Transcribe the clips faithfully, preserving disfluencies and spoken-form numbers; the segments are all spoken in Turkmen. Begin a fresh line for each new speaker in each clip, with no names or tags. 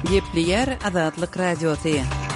Gepleyer Azadlyk Radiosu.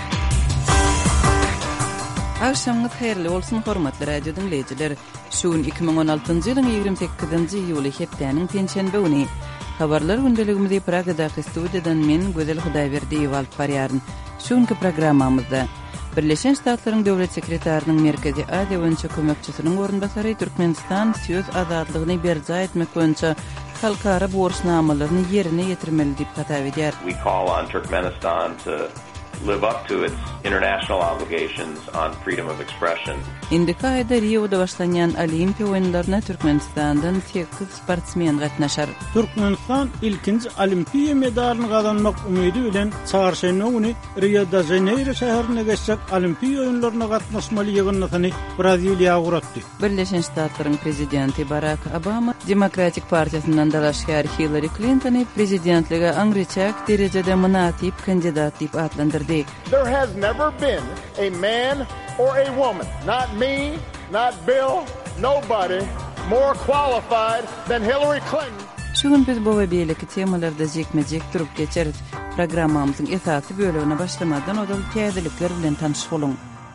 Akşamınız hayırlı olsun hormatly radio dinleyijiler. Şuun iki bin on altıncı ýylyň ýygrimi sekizinji ýuly hepdeniň tenşenbe güni. Habarlar gündeligimizi Pragadaky studiýadan men Gözel Hudaýberdiýew alyp barýaryn. Şuňky programmamyzda Birleşen Ştatlaryň döwlet sekretarsynyň Merkezi Aziýa boýunça kömekçisiniň orunbasary Türkmenistan söz azadlygyny berja etmek boýunça halkara borçnamalaryny ýerine ýetirmeli diýip hatap edýär.
We call on Turkmenistan to live up to its international obligations on freedom of expression.
Indiki aýda Rio'da başlanýan Olimpiýa oýunlaryna Türkmenistandan sekiz sportsmen gatnaşar.
Türkmenistan ilkinji Olimpiýa medalyny gazanmak umydy bilen çarşamba güni Rio de Janeiro şäherine geçjek Olimpiýa oýunlaryna gatnaşmaly ýygynyny Braziliýa guratdy.
Birleşen Ştatlaryň prezidenti Barack Obama Demokratik Partiýasyndan dalaşýar Hillary Clinton'y prezidentlige aňryçak derejede münasip kandidat diýip adlandyrdy.
There has never been a man or a woman, not me, not Bill, nobody more qualified than Hillary Clinton.
Şuň biz bu we beýleki temalarda jekmejek durup geçeris. Programmamyzyň esasy bölügine başlamadan odal täzelikler bilen tanışyp bolun.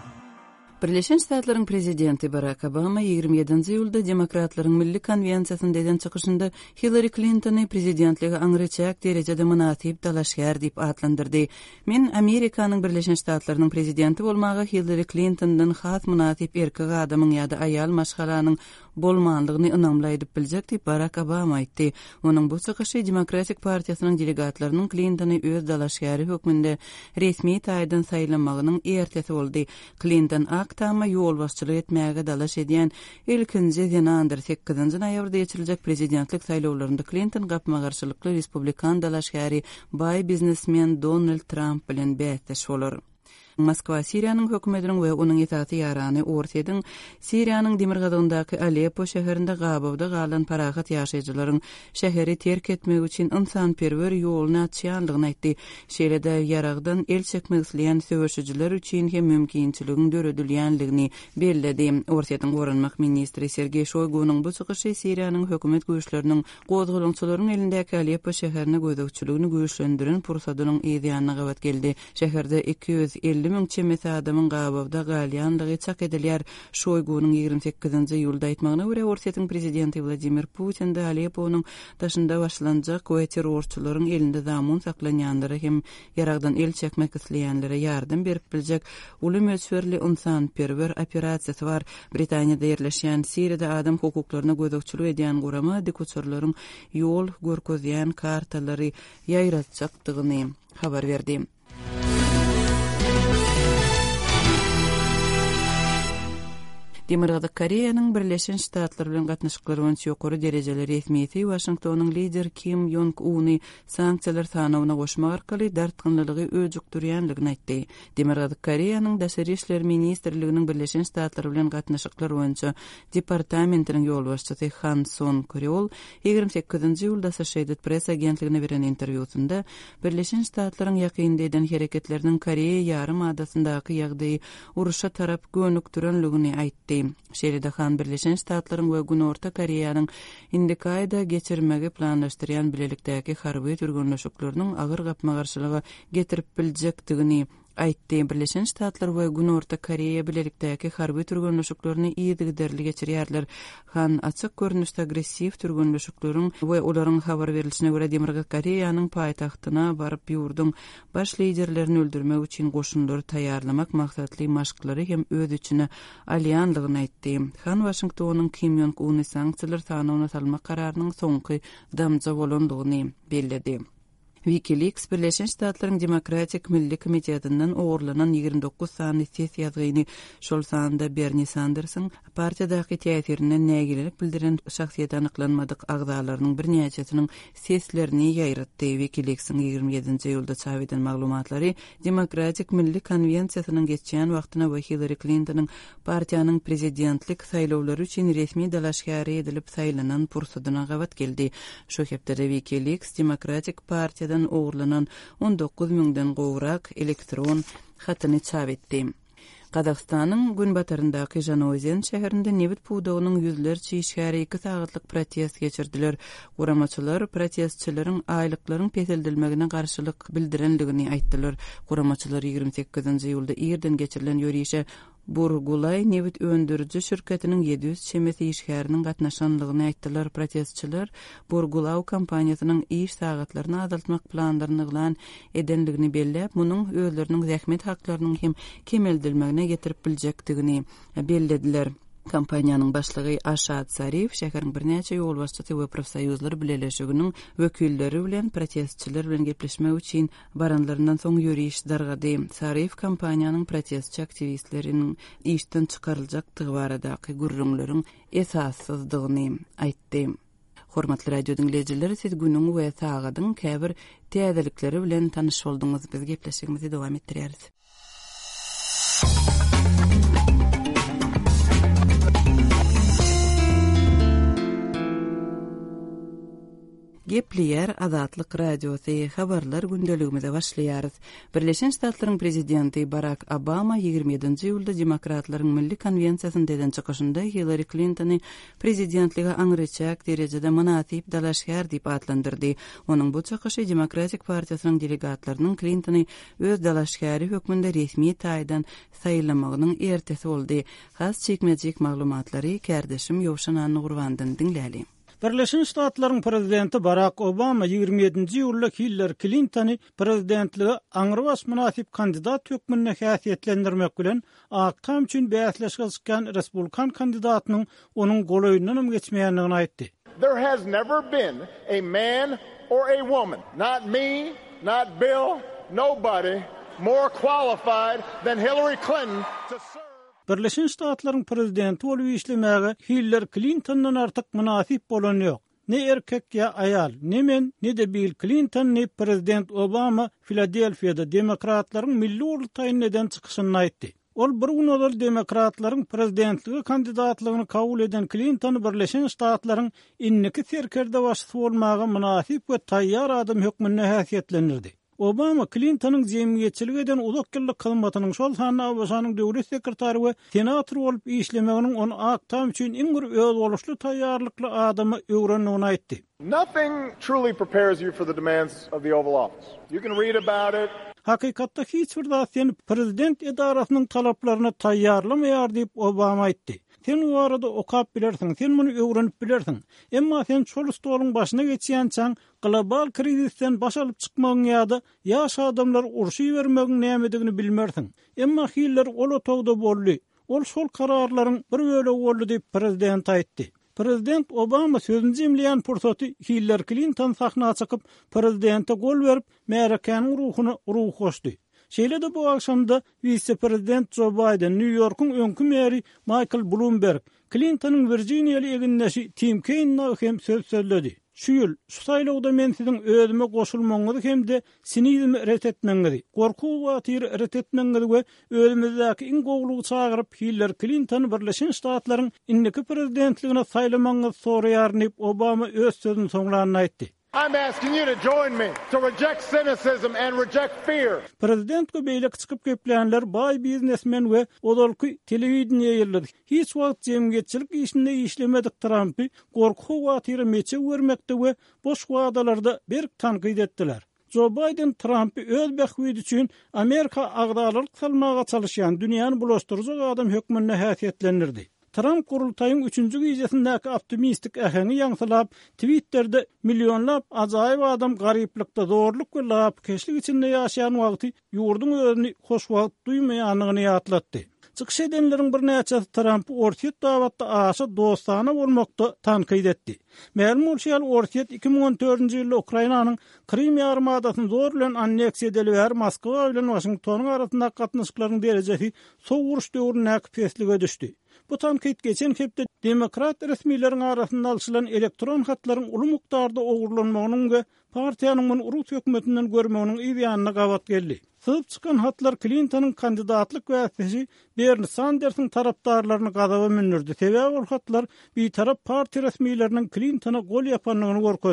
Birleşen Ştatlaryň prezidenti Barack Obama ýygrimi ýedinji ýylda Demokratlaryň Milli Konvensiýasyny eden çykyşynda Hillary Clinton'y prezidentligi aňryçak derejede münasip dalaşýar diýip adlandyrdy. Men Amerikanyň Birleşen Ştatlarynyň prezidenti bolmagy Hillary Clinton'dan has münasip erkek adamyň ýa-da aýal maşgalanyň bolmanlygyny ynamly edip biljek diýip Barack Obama aýtdy. Onuň bu çykyşy Demokratik Partiýasynyň delegatlarynyň Clinton'y öz dalaşýary hökmünde resmi taýdan saýlanmagynyň ertesi boldy. Clinton aktama ýol başçylyk etmäge dalaş edýän ilkinji senator sekizinji noýabrda geçiriljek prezidentlik saýlawlarynda Clinton gapma garşylykly Respublikan dalaşýary baý biznesmen Donald Trump bilen bäsleş bolar. Moskwa Siriýanyň hökümetiniň we onuň itaati ýarany ortadyň Siriýanyň Demirgazyndaky Aleppo şäherinde gabawda galan parahat ýaşaýjylaryň şäheri terk etmek üçin insanperwer ýoluny açýanlygyny aýtdy. Şeýlede ýaragdan el çekmek isleýän söwüşçiler üçin hem mümkinçiligiň döredilýänligini bellädi. Ortadyň gorunmak ministri Sergey Shoygunyň bu çykyşy Siriýanyň hökümet güýçleriniň gozgulançylaryň elindäki Aleppo şäherine gödökçiligini güýçlendiren pursadynyň ýa-da gawat geldi. Şäherde iki yüz elli ming çemesi adamyň gabawda galýanlygy çak edilýär. Şoýgunyň ýygrimi sekizinji ýylda aýtmagyna görä Ortaýa prezidenti Vladimir Putin de Alepponyň taşynda başlanjak we terrorçylaryň elinde zamun saklanýanlary hem ýaragdan el çekmek isleýänlere ýardam berip biljek uly möçberli insanperwer operasiýasy bar. Britaniýada ýerleşýän Siriýada adam hukuklaryna gödökçilik edýän gurama dikuçurlaryň ýol görkezýän kartalary ýaýratjakdygyny habar berdi. Demirgazak Koreýanyň Birleşen Ştatlary bilen gatnaşyklary boýunça ýokary derejeli resmiýeti Washingtonyň lider Kim Jong-uny sanksiýalar sanawyna goşmak arkaly dartgynlygy öjükdirýänligini aýtdy. Demirgazak Koreýanyň Daşary işler ministrliginiň Birleşen Ştatlary bilen gatnaşyklary boýunça departamentiniň ýol başçysy Han Son-Kryol ýygrimi sekizinji ýylda Associated Press agentligine beren interwýusynda Birleşen Ştatlaryň ýakynda eden hereketleriniň Koreýa ýarym adasyndaky ýagdaýy uruşa tarap gönükdirenligini aýtdy. Şeýlede Han Birleşen Ştatlaryň we Gün Orta Koreýanyň indiki aýda geçirmegi planlaşdyrýan bilelikdäki harby türgünleşiklarynyň agyr gapma garşylygy getirip biljekdigini aýtdy. Birleşen Ştatlar we Gün Orta Koreýa bilelikdäki harby türgünleşiklaryny ýygyderli geçirýärler. Han açyk görnüşde agressiw türgünleşiklaryň we olaryň habar berilişine görä Demirgazak Koreýanyň paýtagtyna baryp ýurdum baş liderlerini öldürmek üçin goşunlary taýýarlamak maksatly maşklary hem öz içine alýanlygyny aýtdy. Han Washingtonyň Kim Jong-uny sanksiýalar sanawyna salmak kararynyň soňky damja bolandygyny bellädi. WikiLeaks Birleşen Ştatlaryň Demokratik Milli Komitetinden ogurlanan ýygrimi dokuz sanly ses ýazgyny şol sanda Bernie Sanders'yň partiýadaky täsirine nägilelik bildiren şahsiýet anyklanmadyk agzalarynyň bir näçesiniň seslerini ýaýratdy. WikiLeaks'yň ýygrimi ýedinji ýylda çap eden maglumatlary Demokratik Milli Konvensiýasynyň geçýän wagtyna we Hillary Clinton'yň partiýanyň prezidentlik saýlawlary üçin resmi dalaşýary edilip saýlanan pursadyna gawat geldi. Şo hepde WikiLeaks Demokratik Partiýadan ogurlanan on dokuz mingden gowrak elektron hatyny çap etdi. Qazaqstanyň günbataryndaky Janozen şäherinde Nebit puwdugynyň ýüzlerçe işgäri iki sagatlyk protest geçirdiler. Guramaçylar protestçilerin aýlyklaryň peseldilmegine garşylyk bildirenligini aýtdylar. Guramaçylar ýygrimi sekizinji ýylda ýerden geçirilen ýörüşe Burgulay Nebit öndürücü şirketiniň ýedi ýüz çemesi işgäriniň gatnaşanlygyny aýtdylar. Protestçiler Burgulaw kompaniýasynyň iş sagatlaryny azaltmak planlaryny ýyglan edenligini belläp, munyň özleriniň zähmet haklarynyň hem kemeldilmegine getirip biljekdigini bellediler. Kompaniýanyň başlygy Aşad Sarif şäheriň birnäçe ýol başçysy we profsoýuzlar bileşiginiň wekilleri bilen protestçiler bilen gepleşmek üçin baranlaryndan soň ýörüş dargady. Sarif kompaniýanyň protestçi aktivistleriniň işden çykaryljakdygy baradaky gürrüňleriň esassyzdygyny aýtdy. Hormatly radio dinleýijileri, siz günüň we sagadyň käbir täzelikleri bilen tanyş boldyňyz. Biz gepleşigimizi dowam etdirýäris. Gepliyer Azatlyk Radiosy habarlar gündeligimize başlaýarys. Birleşen Ştatlaryň prezidenti Barack Obama ýygrimi ýedinji ýylda Demokratlaryň Milli Konvensiýasynyň çykyşynda Hillary Clintony prezidentligi aňyrçak derejede manatyp dalaşgar diýip atlandyrdy. Onuň bu çykyşy Demokratik Partiýasynyň delegatlarynyň Clintony öz dalaşgary hökmünde resmi taýdan saýlamagynyň ertesi boldy. Has çekmejek maglumatlary kärdeşim Ýowşan Gurbandan dinläli.
Birleşen Ştatlaryň prezidenti Barack Obama ýygrimi ýedinji ýylda Hillary Clintony prezidentligi aňyrbaş munasyp kandidat hökmüne häsiýetlendirmek bilen akam üçin bäsleşge çykan Respublikan kandidatynyň onuň golaýyndan geçmeýändigini aýtdy.
There has never been a man or a woman, not me, not Bill, nobody more qualified than Hillary Clinton to serve.
Birleşen Ştatlaryň prezidenti bolup işlemäge Hillary Clintondan artyk munasyp bolan ýok. Ne erkek ya ayal, ne men, ne de Bill Clinton, ne prezident Obama Filadelfiýada demokratlaryň milli urultaýyny eden çykyşyny aýtdy. Ol bir gün ol demokratlaryň prezidentligi kandidatlygyny kabul eden Clinton Birleşen Ştatlaryň inniki serkerde başçy bolmagy munasyp we taýýar adam hökmüne häsiýetlendirdi. Obama Clinton'ın jemgyýetçilik eden uzak ýyllyk hyzmatynyň şol sanyna Obamanyň döwlet sekretary we senator bolup işlemeginiň onu aktam üçin iň bir öz boluşly taýýarlykly adamy öwrendigini aýtdy.
Nothing truly prepares you for the demands of the Oval Office. You can read about it.
Hakykatda hiç bir zat seni prezident edarasynyň talaplaryna taýýarlamaýar diýip Obama aýtdy. Sen o arada okap bilersin, sen bunu öwrenip bilersin. Emma sen şol stoluň başyna geçýänçäň global krizisten baş alyp çykmagyň ýa-da ýaş adamlar urşy bermegiň nämedigini bilmersin. Emma Hillary ol otogda boldy. Ol şol kararlaryň bir böle boldy diýip prezident aýtdy. Prezident Obama sözünü jemleýän pursaty Hillary Clinton sahna çykyp prezidente gol berip Merkanyň ruhuny ruh goşdy. Şeýle de bu akşamda vice-prezident Joe Biden, New York'un öňkü meri Michael Bloomberg, Clinton'ın Virginiýaly egindeşi Tim Kaine'na hem söz söyledi. Şu ýyl, şu saýlawda men siziň özüme goşulmaňyzy hem de sinizmi ret etmeňizi, gorku watyry ret etmeňizi we özümizdäki iň gowlugy çagyryp Hillary Clinton Birleşen Ştatlaryň inniki prezidentligine saýlamaňyzy soraýar diýip Obama öz sözüni soňlanyna aýtdy.
I'm asking you to join me to reject cynicism and reject fear.
Prezident göbeýle çykyp gepleýänler bay biznesmen we odalky telewizioniýa ýerledi. Hiç wagt jemgyýetçilik işinde işlemedik Trumpy gorku watyry meçe bermekde we boş wadalarda bir tanqid etdiler. Joe Biden Trumpy öz bähwidi üçin Amerika agdalyk salmaga çalışýan dünýäni bulaşdyrjak adam hökmüne häsiýetlendirdi. Trump kurultaýyň üçünji gijesindäki optimistik äheni ýaňsylap, Twitter'de milyonlap ajaýyp adam garyplykda zorluk we lapkeşlik içinde ýaşaýan wagty ýurdun özüni hoş wagt duýmaýanyny ýatlatdy. Çykyş edenleriň bir näçesi Trumpy ortiýet dawatda aşy dostana bolmakda tanqid etdi. Ma'lum bolýar, ortiýet iki ming on dördünji ýylda Ukrainanyň Krim ýarymadasyny zor bilen anneksiýa edilýär, Moskwa bilen Washingtonyň arasynda gatnaşyklaryň derejesi sowuruş döwrüne peslige düşdi. Bu tanqid geçen hepde demokrat resmiýetleriniň arasynda alşylan elektron hatlaryň uly mukdarda ogurlanmagynyň we partiýanyň muny urus hökümetinden görmeginiň ýa-da gawat geldi. Sızıp çıkan hatlar Clinton'ın kandidatlık vəsvesi Bernie Sanders'ın taraftarlarını gazaba minirdi. Sebäbi ol hatlar bir taraf parti resmiýetleriniň Clinton'a gol ýapanlygyny gorkozdy.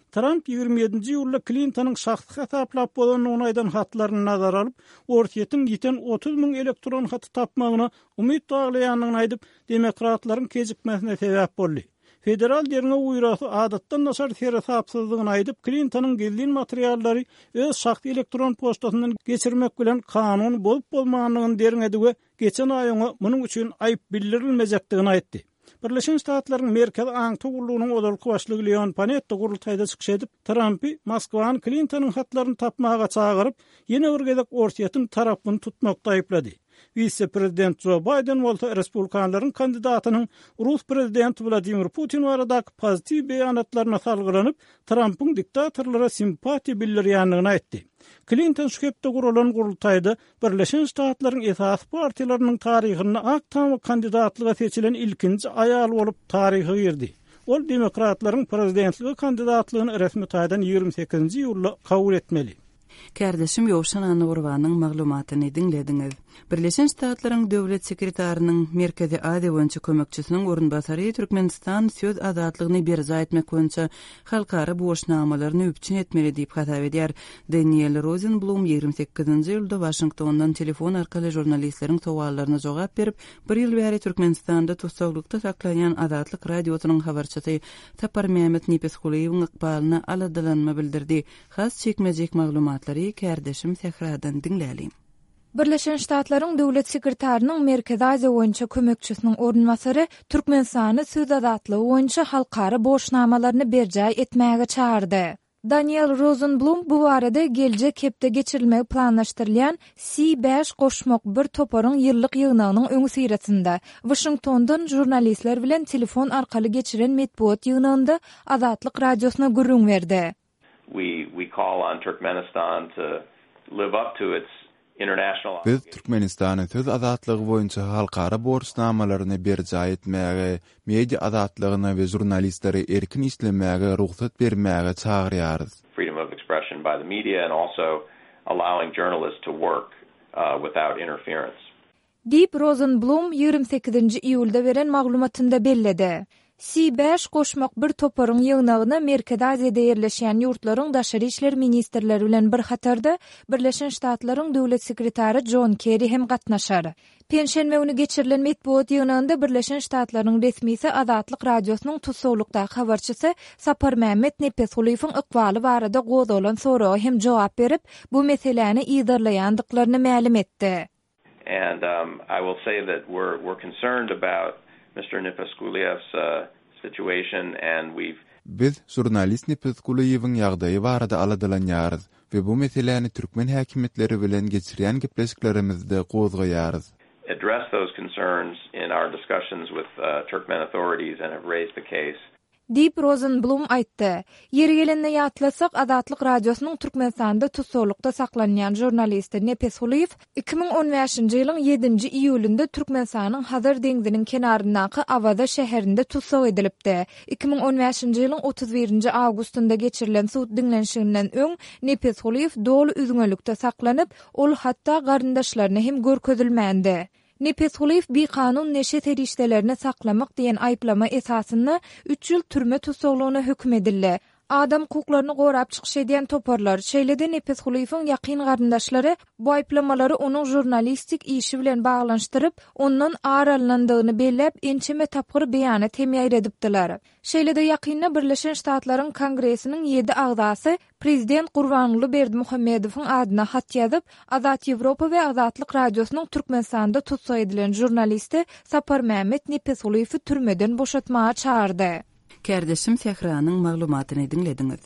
Trump ýigirme ýedinji ýylda Clintonyň şahsy hataplap bolan onaýdan hatlaryny nazara alyp, Ortiýetin ýiten otuz müň elektron haty tapmagyna umyt baglaýanyny aýdyp, demokratlaryň kejikmesine sebäp boldy. Federal derine uýragy adatdan naşar terapsızlygyny aýdyp, Clintonyň gizlin materiallary öz şahsy elektron postasyndan geçirmek bilen kanun bolup bolmagyny derine we geçen aýyňa munyň üçin aýyp bildirilmejekdigini aýtdy. Birleşen Ştatlaryň merkezi aňty gurulugynyň odalky başlygy Leon Panetta gurultaýda çykyş edip, Trumpy Moskwanyň Clintonyň hatlaryny tapmaga çagyryp, ýene bir gezek Ortiýetin tarabyny tutmakda aýplady. Vice-prezident Joe Biden bolsa Respublikanlaryň kandidatynyň Rus prezidenti Vladimir Putin baradaky pozitiv beýanatlaryna salgylanyp, Trumpyň diktatorlara simpatiýa bildirýändigini aýtdy. Clinton şükepde gurulan gurultaýda Birleşen Ştatlaryň esas partiýalarynyň taryhyna aktam kandidatlyga seçilen ilkinji aýal bolup taryhy girdi. Ol demokratlaryň prezidentligi kandidatlygyny resmi taýdan ýigirme sekizinji ýylda kabul etmeli.
Kardeşim Ýowşan Anurwanyň maglumatyny dinlediňiz. Birleşen Ştatlaryň döwlet sekretarinyň Merkezi Aziýa boýunça kömekçisiniň orunbasary Türkmenistan söz azatlygyny berza etmek boýunça halkara boşnamalaryny üpçün etmeli diýip hatap edýär. Daniel Rosenblum ýigirme sekizinji ýylda Washingtondan telefon arkaly jurnalistleriň sowallaryna jogap berip, bir ýyl bäri Türkmenistanda tutsaklykda saklanýan Azatlyk radiosynyň habarçysy Sapar Mehmet Nepesguliýewiň ykbalyna aladylanma bildirdi. Has çekmejek maglumatlary kardeşim Sehradan dinlälim.
Birleşen Ştatlaryň döwlet sekretarinyň Merkezi Aziýa boýunça kömekçisiniň orunbasary Türkmenistany söz azatlygy boýunça halkara boşnamalaryny berjä etmäge çağırdy. Daniel Rosenblum bu barada geljek hepde geçirilmegi planlaşdyrylýan C beş goşmak bir toparyň ýyllyk ýygnagynyň öňü siratynda Washingtondan jurnalistler bilen telefon arkaly geçiren medpuat ýygnagynda Azatlyk radiosyna gürrüň berdi.
We we call on Turkmenistan to live up to its international.
Biz Türkmenistany söz azatlygy boýunça halkara borçnamalaryny berjä etmäge, media azatlygyna we jurnalistleri erkin işlemäge ruhsat bermäge çagyrýarys.
Freedom of expression by the media and also allowing journalists to work uh, without interference.
Deep Rosenblum ýigirme sekizinji iýulda beren maglumatynda belledi. C beş goşmak bir toparyň ýygnagyna Merkezi Aziýada ýerleşýän ýurtlaryň daşary işler ministrleri bilen bir hatarda Birleşen Ştatlaryň döwlet sekretary John Kerry hem gatnaşar. Penşenme günü geçirilen medpuat ýygnagynda Birleşen Ştatlaryň resmisi Azatlyk radiosynyň tutsawlykdaky habarçysy Sapar Mehmet Nepesguliýewiň ykbaly barada gozalan soragy hem jogap berip, bu meseleni ýygyrlaýandyklaryny ma'lum etdi.
And um, I will say that we're we're concerned about Mister Nepesguliev's uh, situation and we've
Biz jurnalist Nepesguliýewiň ýagdaýy barada aladylanýarys we bu meseleni türkmen häkimetleri bilen geçirýän gepleşiklerimizde gozgaýarys.
Address those concerns in our discussions with uh, Turkmen authorities and have raised the case.
Deep Rosenblum aýtdy. Ýeri gelende ýatlasak Azatlyk radiosynyň Türkmenistanda tutsawlykda saklanýan jurnalisti Nepesguliýew iki ming on beşinji ýylyň ýedinji iýulynda Türkmenistanyň Hazar deňziniň kenaryndaky Awada şäherinde tutsaw edilipdi. iki ming on beşinji ýylyň otuz birinji awgustynda geçirilen suwt dinlenşiginden öň Nepesguliýew dolu üzüňlükde saklanyp, ol hatda garyndaşlaryna hem görkezilmändi. Nepesguliýew bir kanun neşet erişdelerini saklamak diyen ayıplama esasyny üç ýyl türme tutsawlygyna hüküm edildi. Adam hukuklaryny gorap çykyş edýän toparlar şeýlede Nepesguliýewiň ýakyn garyndaşlary bu ayıplamалary onuň jurnalistik işi bilen baglanşdyryp, ondan aralandygyny bellep, ençeme tapgyr beýanat hemýär edipdiler. Şeýlede ýakynda Birleşen Ştatlaryň Kongresiniň ýedi agzasy Prezident Gurbanguly Berdimuhammedowyň adyna hat ýazyp, Azat Ýewropa we Azatlyk radiosynyň Türkmenistanda tutsaw edilen jurnalisti Sapar Mehmet Nepesguliýewi türmeden boşatmaga çağırdy.
Kardeşim Sehranyň maglumatyny dinlediňiz.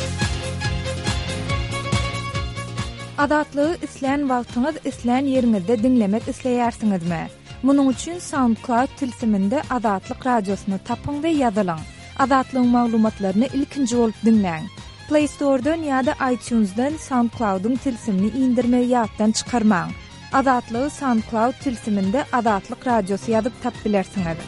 Azatlygy isleýän wagtyňyz isleýän ýeriňizde dinlemek isleýärsiňizmi? Munyň üçin SoundCloud tilsiminde Azatlyk radiosyny tapyň we ýazylyň. Azatlygyň maglumatlaryny ilkinji bolup dinleň. Play Store'dan ýa-da iTunes'dan SoundCloud'un tilsimini indirmeyi ýatdan çykarmaň. Azatlygy SoundCloud tilsiminde Azatlyk radiosy ýazyp tap bilersiňiz.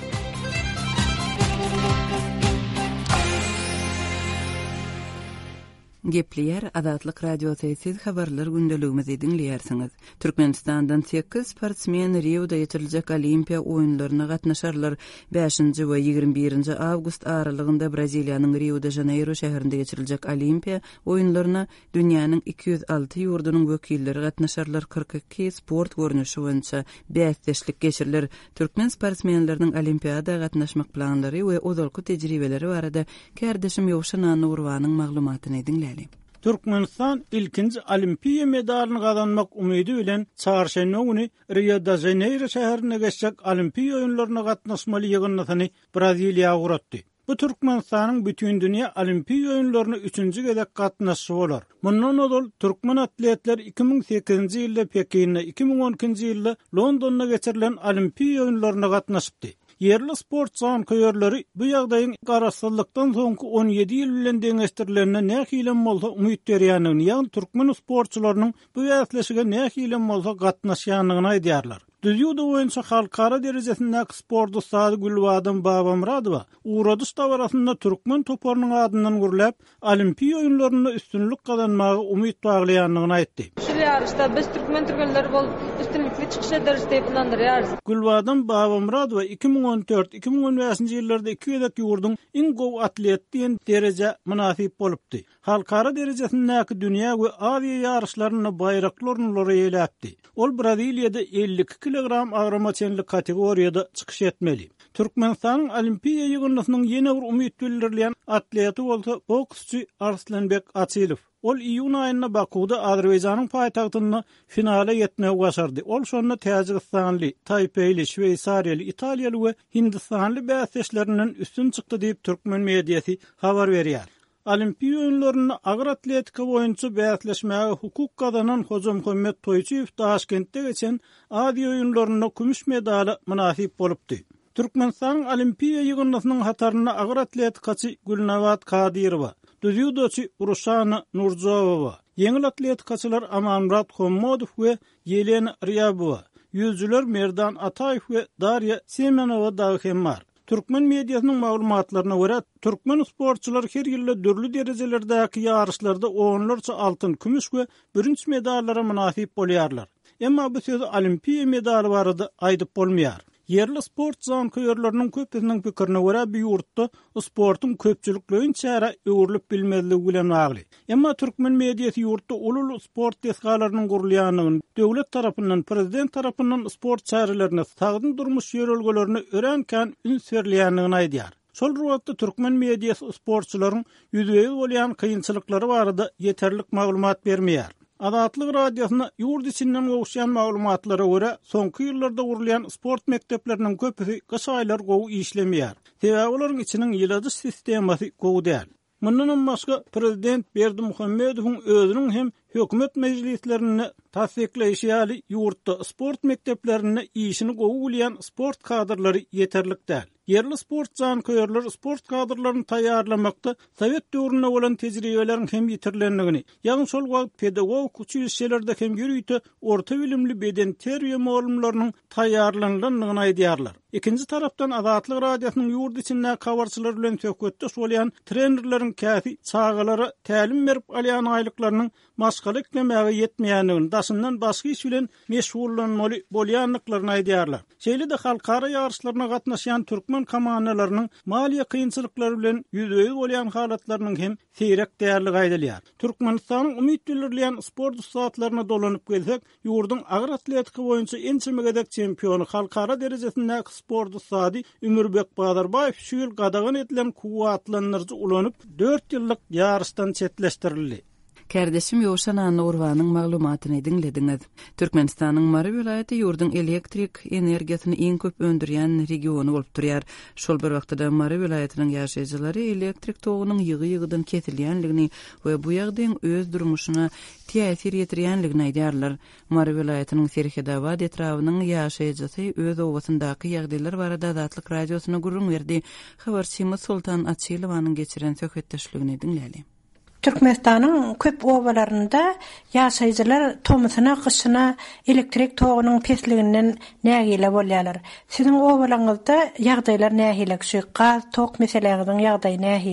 Gepliyer Adatlyk Radio Sesiz habarlar gündeligimizi dinleýärsiňiz. Türkmenistandan sekiz sportsmen Rio'da ýetirilýek Olimpiya oýunlaryna gatnaşarlar. beşinji we ýygrimi birinji awgust aralygynda Braziliýanyň Rio de Janeiro şäherinde ýetirilýek Olimpiya oýunlaryna dünýäniň iki ýüz alty ýurdunyň wekilleri gatnaşarlar. kırk iki sport görnüşi boýunça bäsleşlik geçirilir. Türkmen sportsmenleriniň Olimpiada gatnaşmak planlary we ozalky tejribeleri barada Kärdeşim Ýowşan Nurwanyň maglumatyny dinleýär.
Türkmenistan ilkinci Olimpiya medalyny gazanmak umydy bilen çarşamba güni Rio de Janeiro şäherine geçecek Olimpiya oýunlaryna gatnaşmaly ýygynyny Braziliýa guratdy. Bu Türkmenistanyň bütün dünýä Olimpiya oýunlaryna üçünji gezek gatnaşy bolar. Mundan odol türkmen atletler iki ming sekizinji ýylda Pekinne, iki ming on ikinji ýylda Londonda geçirilen Olimpiya oýunlaryna gatnaşypdy. Yerli sport sankyörleri bu ýagdaýyň garaşsızlykdan soňky on ýedi ýyl bilen deňeşdirilenine nähilem bolsa umyt berýändigini, ýagny türkmen sportçylarynyň bu ýasleşige nähilem bolsa gatnaşýanlygyny aýdýarlar. Düýýede boýunça halkara derejesindäki sport ustady Gülwadym Babamradowa Uradys tawarasynda türkmen toparynyň adyndan gürläp Olimpiya oýunlaryna üstünlük gazanmagy umyt baglaýanlygyny aýtdy.
Şu ýarışda biz türkmen türkmenleri bolup üstünlikli çykyş ederiz diýip planlarýarys.
Gülwadym Babamradowa iki ming on dört iki ming on beşinji ýyllarda iki ýedek ýurdun iň gowy atlet diýen dereje münasip bolupdy. Halkara derejesindäki dünýä we Aziýa ýarışlaryna bayraklaryny ýeläpdi. Ol Braziliýada ellik iki kilogram agramaçenlik kategoriýada çykyş etmeli. Türkmenistan Olimpiya ýygynynyň ýene bir umyt bildirilýän atleti bolsa boksçy Arslanbek Açylow. Ol iýun aýyna Bakuda Azerbaýjanyň paýtagtyna finale ýetmegi başardy. Ol şonda Täjikistanly, Taipei'li, Şweýsariýaly, Italiýaly we Hindistanly bäsleşlerinden üstün çykdy diýip türkmen mediýasy habar berýär. Olimpiya oýunlaryna agyr atletika boýunça bäsleşmäge hukuk gazanan Hojam Muhammed Toýçyýew Taşkentde geçen Aziýa oýunlaryna kümüş medali münasip bolupdy. Türkmenistan Olimpiya ýygynynyň hataryna agyr atletikaçy Gülnawat Kadyrowa, düýýüdoçy Urşana Nurzowa, ýeňil atletikaçylar Amanmurat Hommodow we Yelena Ryabowa, ýüzüler Merdan Ataýew we Darya Semenowa dahym bar. Türkmen mediýasynyň maglumatlaryna görä, türkmen sportçylar her ýyly dörli derejelerdäki ýarışlarda onlarça altyn, kümüş we birinji medallara münasip bolýarlar. Emma bu söz Olimpiya medaly barada aýdyp bolmaýar. Yerli sport zankyörleriniň köpüniň pikirine görä, bu ýurtda sportyň köpçülikligiň çäre öwrülip bilmezligi bilen bagly. Emma türkmen mediýasy ýurtda ulul sport tesgalarynyň gurulýanyny, döwlet tarapyndan, prezident tarapyndan sport çärelerine sagdyn durmuş ýörelgelerini örenken üns berilýändigini aýdýar. Şol ruwatda türkmen mediýasy sportçylaryň ýüzüňe bolýan kynçylyklary barada ýeterlik maglumat bermeýär. Adatlyk radiosyna ýurt içinden gowşan maglumatlara görä, soňky ýyllarda gurulýan sport mekdepleriniň köpüsi gyş aýlar gowy işlemeýär. Sebäbi olaryň içiniň ýyladyş sistemasy gowy däl. Mundan başga prezident Berdimuhammedowyň özüniň hem hökümet mejlislerini tasdikleýişi ýaly ýurtda sport mekdeplerine işini gowy bilýän sport kadrlary ýeterlik däl. Yerli sport zankyörler sport kadrlaryny taýýarlamakda Sowet döwrüne bolan tejribeleriň hem ýitirilendigini, ýagny şol wagt pedagog uçuşlerde hem ýürüýte orta bilimli beden terbiýe muallimläriniň taýýarlanýanlygyny aýdýarlar. Ikinji tarapdan Adatlyk radiosynyň ýurt içinde kawarçylar bilen söhbetde bolýan trenerleriň käfi çağalara tälim berip alýan aýlyklarynyň maşgala etmemäge ýetmeýändigini, daşyndan başga iş bilen meşgullanmaly bolýanlyklaryny aýdýarlar. Şeýle de halkara ýarışlaryna gatnaşan türkmen komandalarynyň maliýe kynçylyklary bilen ýüzüňe bolýan halatlarynyň hem seýrek däýerligi aýdylýar. Türkmenistanyň umyt bildirilýän sport ustaatlaryna dolanyp gelsek, ýurdun agyr atletika boýunça en çemegedek çempionu, halkara derejesindäki sport ustady Ümürbek Badarbaýew şu ýyl gadagan edilen kuwatlanyrjy ulanyp dört ýyllyk ýarışdan çetleşdirildi.
Kärdeşim Ýowşan Nurwanyň maglumatyny dinlediňiz. Türkmenistanyň Mary vilayaty ýurdun elektrik energiýasyny iň köp öndürýän regiony bolup durýar. Şol bir wagtda Mary vilayatynyň ýaşaýjylary elektrik togynyň ýygy-ýygydan kesilýänligini we bu ýagdaýyň öz durmuşyna täsir ýetirýänligini aýdýarlar. Mary vilayatynyň Serhedabad etrawynyň ýaşaýjysy öz owasyndaky ýagdaýlar barada Adatlyk radiosyna gurrun berdi. Habarçymyz Sultan Açylowanyň geçiren söhbetdeşligini dinläli.
Türkmenistanyň köp owalarynda ýaşaýjylar tomusyna gyşyna elektrik togynyň pesliginden nägile bolýarlar. Siziň owalaryňyzda ýagdaýlar nägile? Şu gaz tok meseleleriň ýagdaýy nägile?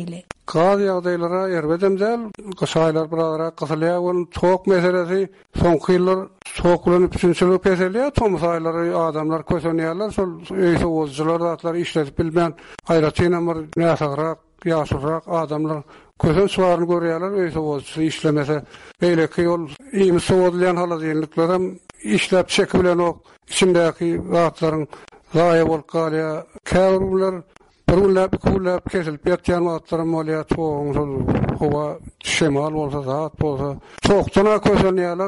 Gaz ýagdaýlara erbedem däl, gysaýlar birazra gysylýa bolan tok meselesi soňky ýyllar toklanyp üçinçilik peselýa tomsaýlary adamlar kösenýärler, şol öýse wozjylar zatlar işletip bilmän aýratynam bir näsagrak, ýaşyrak adamlar kösen suwaryny görýärler, öýse wozjy işlemese beýleki ýol iými sowdlayan haladyňlyklar hem işlep çeki bilen ok içindäki zatlaryň zaýa bolup galýar, käwrler Burulap, kulap, kesilip yatyan matlarım olya toğun, hova şemal olsa, zat olsa, toğtuna kösenýärler.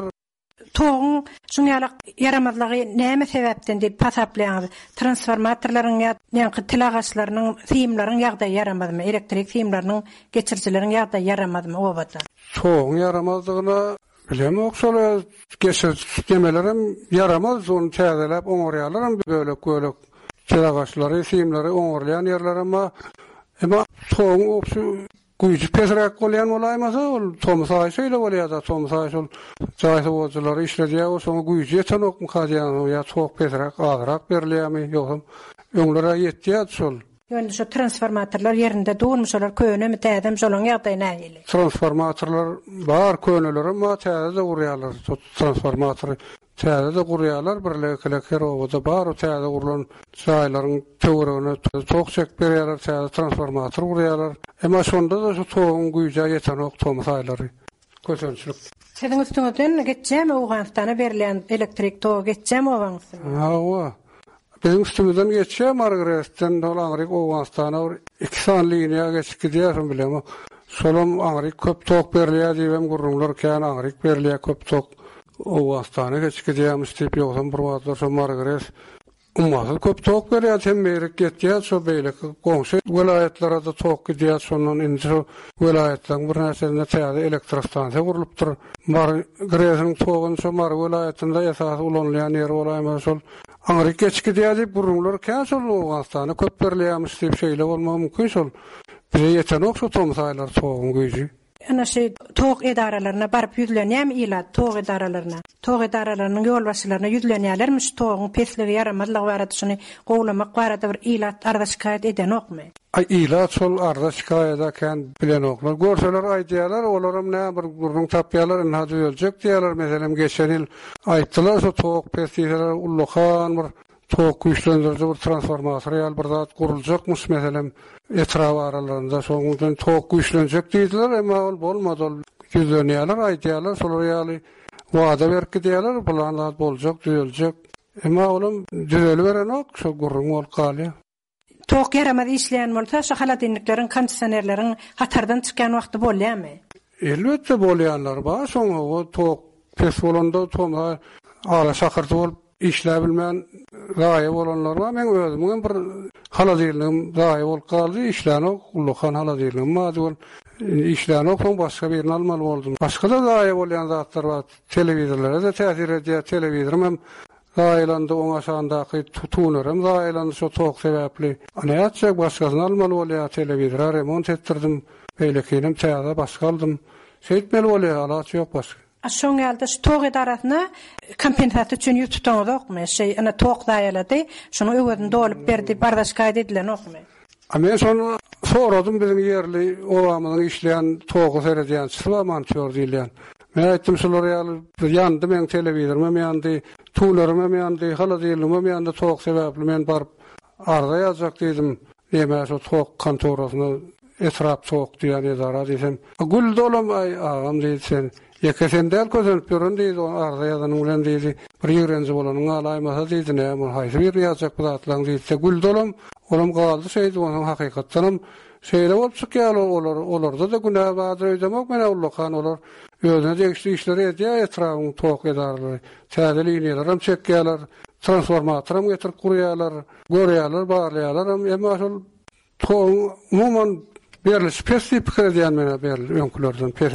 Toğun şuňalyk yaramazlygy näme sebäpden diýip pasaplaýaňyz? Transformatorlaryň ýa-ni tilagaçlarynyň fiýimleriň ýagdaý yaramadmy? Elektrik fiýimleriň geçirjileriň ýagdaý yaramadmy? Obada.
Toğun yaramazlygyna bilemok şol geçirjelerim yaramaz, onu täzelep oňarýarlar, bölek-bölek tilagaçlary, fiýimleri oňarlayan ýerler ama ama toğun opşu güýçi pesrak bolýan bolaýmasa, ol tomsaý şeýle bolýar da, tomsaý şol jaýsy wozulary işledýär, o şoňa güýçi ýeten ok mukadýan, ýa çok pesrak azrak berilýärmi, ýoksa öňlere ýetýär şol.
Ýöne şu transformatorlar ýerinde durmuşlar, köne mi täzem şolaň ýagdaý näýili?
Transformatorlar bar, köneler ama täze de gurýarlar. Transformator täze de gurýarlar, birlekler owada bar, o täze gurulan çaýlaryň töweregine tok çek berýärler, täze transformator gurýarlar. Emma şonda da şu toğun güýje ýeten ok tomsaýlary kösençilik.
Senin üstüňizden geçjämi Awganystana berilen elektrik togy geçjämi owaňyz?
Ha, bizim üstümizden geçýär Margaretden dolanryk Awganystana iki san liniýa geçip gidýär bilem. Şolam Amerik köp tok berilýär diýem gurrunlar kän Amerik berilýär köp tok Awganystana geçip gidýärmiş diýip ýoksa bir wagtlar şu Margaret ummaty köp tok berýär hem berik getýär şo beýle goňşy welaýatlere da tok gidýär şonun indi şu welaýatlaryň bir näsene täze elektrostansiýa gurulypdyr. Margaretniň togyny şu Mar welaýatynda esas ulanýan ýer bolaýma şol Amerika geçip gidýär diýip gurrunlar kän şol Awganystana köp berilýärmiş diýip şeýle bolmagy mümkin şol. Bize ýeten ok şu tomsaýlar togyň güýji.
Ana şey tog edaralaryna barıp ýüzlenýärmi ila tog edaralaryna? Tog edaralarynyň ýolbaşçylaryna ýüzlenýärlermi şu togyň pesligi yaramazlygy barada şuny gowlamak barada bir ilat arda şikayet eden okmy?
Ay ilat şol arda şikayet eken bilen oklar. Görseler aýdýarlar, olaram näme bir gurrun tapýarlar, näde öljek diýerler. Meselem geçen ýyl aýtdylar şu tog pesliler ullukan bir tog güýçlendiriji bir transformator ýaly bir zat guruljakmyş meselem etraf aralarında soňundan tok güýçlenjek diýdiler, emma ol bolmady, ol ýüzlenýärler, aýdýarlar, şolar ýaly wada berip gidýärler, bulanlar boljak, düzeljek. Emma olam düzelip beren ok, şo gurrun bolup galýar.
Tok yaramaz işleýän bolsa, şu haladyňlyklaryň, kondisionerleriň hatardan çykan wagty bolýarmy?
Elbetde bolýanlar bar, şoňa o tok pes bolanda toma ala şakyrty bolup işläp bilmän gaýy bolanlar bar. Men özümden bir haladyňlygym gaýy bolup galdy, işlänik ullukan haladyňlygym mady bol. İşlänik soň başga birini almaly boldum. Başga da gaýy bolýan zatlar bar. Telewizorlara da täsir edýär, telewizorum hem gaýlandy oň aşaňdaky tutunaram, gaýlandy şu tok sebäpli. Ana ýatjak başgasyny almaly bolýar, telewizora remont etdirdim, beýlekinim täze başga aldım. Şeýtmeli bolýar, alaçy ýok başga.
Aşoň ýalda şu tok edarasyna kompensasiýa üçin ýutupdyňyz okmy? Şeý ana tok daýalady, şunu öwedin dolup berdi, bardaşka edilen okmy?
A men şonu soradym bizim ýerli owamyň işleýän togy seredýän şuwa monteur diýilýän. Men aýtdym şolar ýaly ýandy men telewizorum, men ýandy tuğlarym, men ýandy haladyňlygym, men ýandy tok sebäpli men baryp arda ýazjak diýdim. Näme şu tok kontorasyna etrap tok diýen edara diýsem. Gül dolam ay agam diýsen. Ýekesendäl közenip görün diýdi, arda ýazanyň bilen diýdi. Bir ýörenji bolanyň alaýmasa diýdi, näme haýsy bir ýazjak bu zatlaryň diýdi. Gül dolam olam galdy şeýdi, onuň hakykatdanam şeýle bolup çykýar olar, olarda da günah badyr ödemek men ullukan olar. Özüne degişli işleri edýär, etrafyny tok edarlar. Täze liniýalaram çekýärler, transformatorum getirip gurýarlar, görýärler, barlýarlar, emma şol toň umumyň berilip pesli pikir edýän mene berilip öňkülerden pesrak.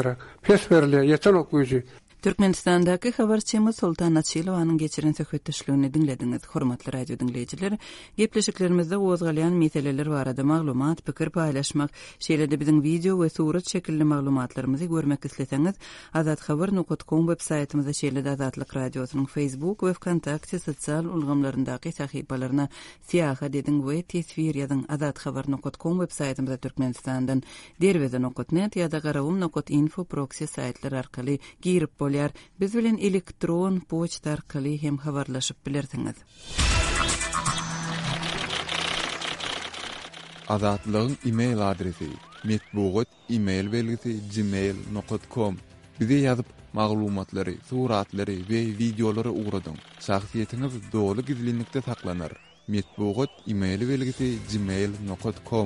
pes berle yeter okuyucu.
Türkmenistan'daki habarçymyz Sultan Açylowanyň geçiren söhbetdeşligini dinlediňiz. Hormatly radio dinleýijiler, gepleşiklerimizde gozgalýan meseleler barada maglumat, pikir paýlaşmak, şeýlede biziň video we surat şekilli maglumatlarymyzy görmek isleseňiz, azat habar nokta com web saytymyzda şeýlede Azatlyk radiosynyň Facebook we Wkontakte sosial ulgamlaryndaky sahypalaryna siýaha dediň we tesvir ýazyň. azat habar nokta com web saytymyzda Türkmenistandan derweze nokta net ýa-da garawum nokta info proxy saytlary arkaly girip biz bilen elektron poçta arkaly hem habarlaşyp bilersiňiz.
Azatlygyň e-mail adresi metbugat e-mail belgisi gmail nokta com. Bize ýazyp maglumatlary, suratlary we videolary ugradyň. Şahsiýetiňiz dogry gizlilikde saklanır. Metbugat e-mail belgisi gmail nokta com.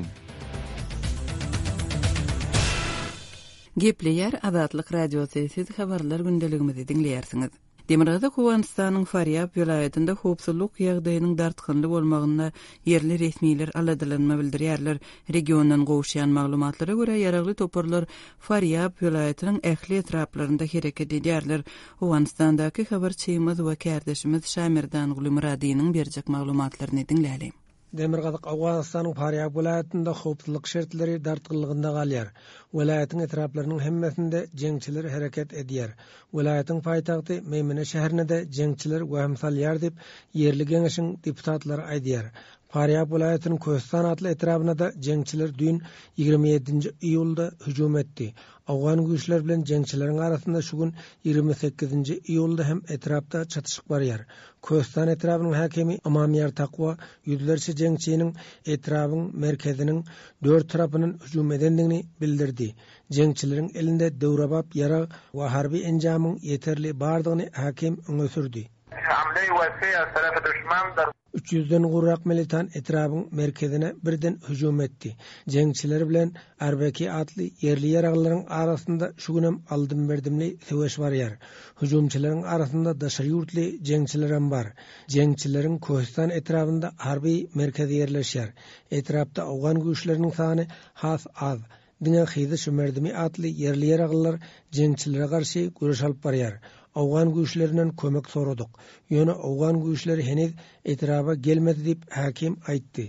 Gepleýär Azatlyk radiosyny siz habarlar gündeligimizi dinleýärsiňiz. Demirgazy Howantstanyň Faryab vilayetinde howpsuzlyk ýagdaýynyň dartykynly bolmagyna yerli resmiler aladylanma bildirýärler. Regiondan gowşýan maglumatlara görä ýaragly toparlar Faryab vilayetiniň ähli etraplarynda hereket edýärler. Howantstandaky habarçymyz we kärdeşimiz Şamirdan Gulmuradynyň berjek maglumatlaryny dinläýäler.
Demirgazyk Awganystanyň Faryab vilayetinde howpsuzlyk şertleri dartykynlygynda galýar. Vilayetin etraplarynyň hemmesinde jeňçiler hereket edýär. Vilayetin paýtagty Meýmene şäherinde jeňçiler wahymsalýar dip yerli geňeşiň deputatlary aýdýar. Faryab vilayetiniň Köstan atly etrabyna da jeňçiler dün ýigirme ýedinji iýulda hüjum etdi. Awgan güýçler bilen jeňçileriň arasynda şu gün ýigirme sekizinji iýulda hem etrapda çatışyk barýar. Köstan etrabynyň hakimi Amamyar Takwa ýüzlerçe jeňçiniň etrabyň merkeziniň dört tarapynyň hüjum edendigini bildirdi. Jeňçileriň elinde döwrebap ýara we harby enjamyň ýeterli bardygyny hakim öňe sürdi. üç yüzden gurrak militan etrabyň merkezine birden hüjum etdi. Jeňçiler bilen R B K atly yerli ýaraglaryň arasynda şu günem aldym berdimli söwüş barýar. Hüjumçylaryň arasynda daşary ýurtly jeňçiler hem bar. Jeňçileriň Köstan etrapynda harby merkezi ýerleşýär. Etrapda awgan güýçleriniň sany has az. Diňe hyzy şümerdimi atly yerli ýaraglar jeňçilere garşy güreş alyp barýar. Awgan güýçlerinden kömek soradyk. Ýöne awgan güýçleri heniz etraba gelmedi dip hakim aýtdy.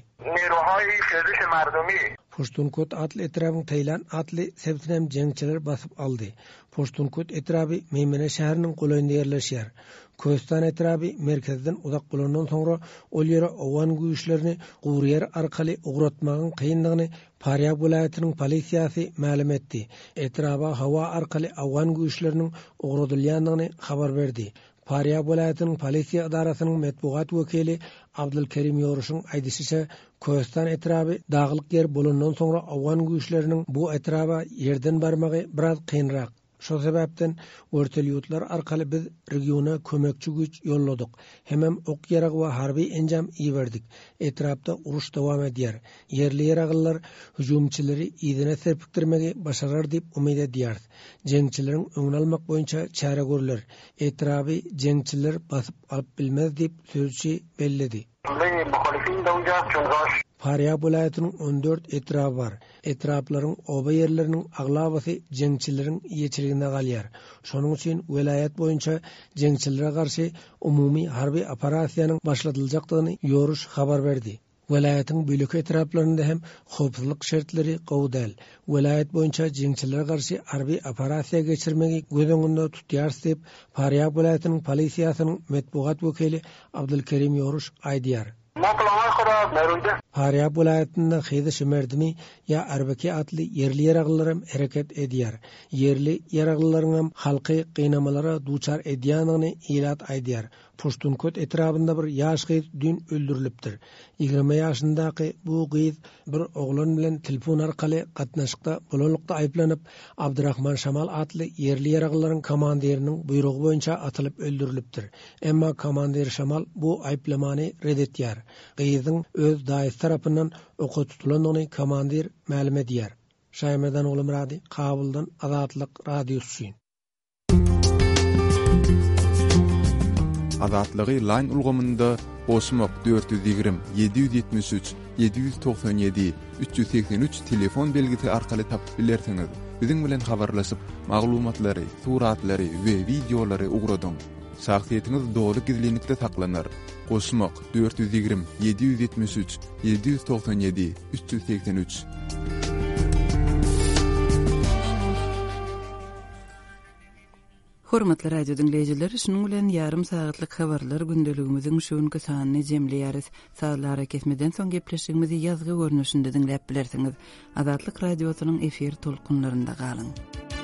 Poştunkot atly etrabyň Taýlan atly sebtinem jeňçiler basyp aldy. Poştunkot etraby Meýmene şäheriniň golanynda ýerleşýär. Köstan etraby merkezden uzak bolandan soňra ol ýere awgan güýçlerini gowrýar arkaly ugratmagyň kynlygyny Faryab vilayetiniň polisiýasy ma'lum etdi. Etraba hawa arkaly awgan güýçleriniň ugradylýandygyny habar berdi. Faryab vilayetiniň polisiýa idarasynyň metbuat wekili Abdulkerim Ýoruşyň aýdysynça Köstan etraby daglyk ýer bolandan soňra awgan güýçleriniň bu etraba ýerden barmagy biraz kynrak. Şo sebäpden örtelýütler arkaly biz regiona kömekçi güç ýolladyk. Hemem ok ýarag we harby enjam iýerdik. Etrapda uruş dowam edýär. Yerli ýaraglar hüjumçyları ýygyna serpikdirmegi başarar diýip umyt edýär. Jeňçileriň öňüni almak boýunça çäre görler. Etraby jeňçiler basyp alyp bilmez diýip sözçi belledi. Faryab vilayetiniň on dört etrapy bar. Etraplaryň oba ýerleriniň aglabasy jeňçileriň ýeçiliginde galýar. Şonuň üçin vilayet boýunça jeňçilere garşy umumy harby operasiýanyň başlatyljakdygyny Ýoruş habar berdi. Vilayetiň bölük etraplarynda hem howpsuzlyk şertleri gowdal. Vilayet boýunça jeňçilere garşy harby operasiýa geçirmegi göz tutýar diýip Faryab vilayetiniň polisiýasynyň metbuat wekili Abdulkerim Ýoruş aýdýar. Faryab vilayetinde hyzy şümerdimi ya R B K atly yerli ýaraglarym hereket edýär. Yerli ýaraglaryň hem halky gynamalara duçar edýändigini ilat aýdýar. Poştunkot etrapynda bir ýaş gyz dün öldürilipdir. ýygrime ýaşyndaky bu gyz bir oglan bilen telefon arkaly gatnaşykda bolanlykda aýplanyp Abdurrahman Şamal atly yerli ýaraglaryň komandiriniň buyrugy boýunça atylyp öldürilipdir. Emma komandir Şamal bu aýplamany red etýär. Gyzyň öz daýy tarapyndan oka tutulandygyny komandir ma'lum edýär. Şaýmerdan Gulmurady, Kabuldan Azatlyk radiosu.
Azatlygy line ulgamynda Osmok dört yüz ýygrimi yedi yüz ýetmiş üç yedi yüz toksan ýedi üç yüz seksen üç telefon belgisi arkaly tapyp bilersiňiz.
biziň bilen habarlaşyp maglumatlary, suratlary we videolary ugradyň. Şahsiýetiniz dogry gizlilikde saklanar. Goşmak dört yüz yirmi yedi yüz yetmiş üç yedi yüz doksan yedi üç yüz seksen üç.
Hormatly radio dinleýijileri, şunuň bilen ýarym saatlyk habarlar gündeligimiziň şuňky sanyny jemleýäris. Saatlara kesmeden soň gepleşigimizi ýazgy görnüşinde dinläp bilersiňiz. Azatlyk radiosynyň efir tolkunlarynda galyň.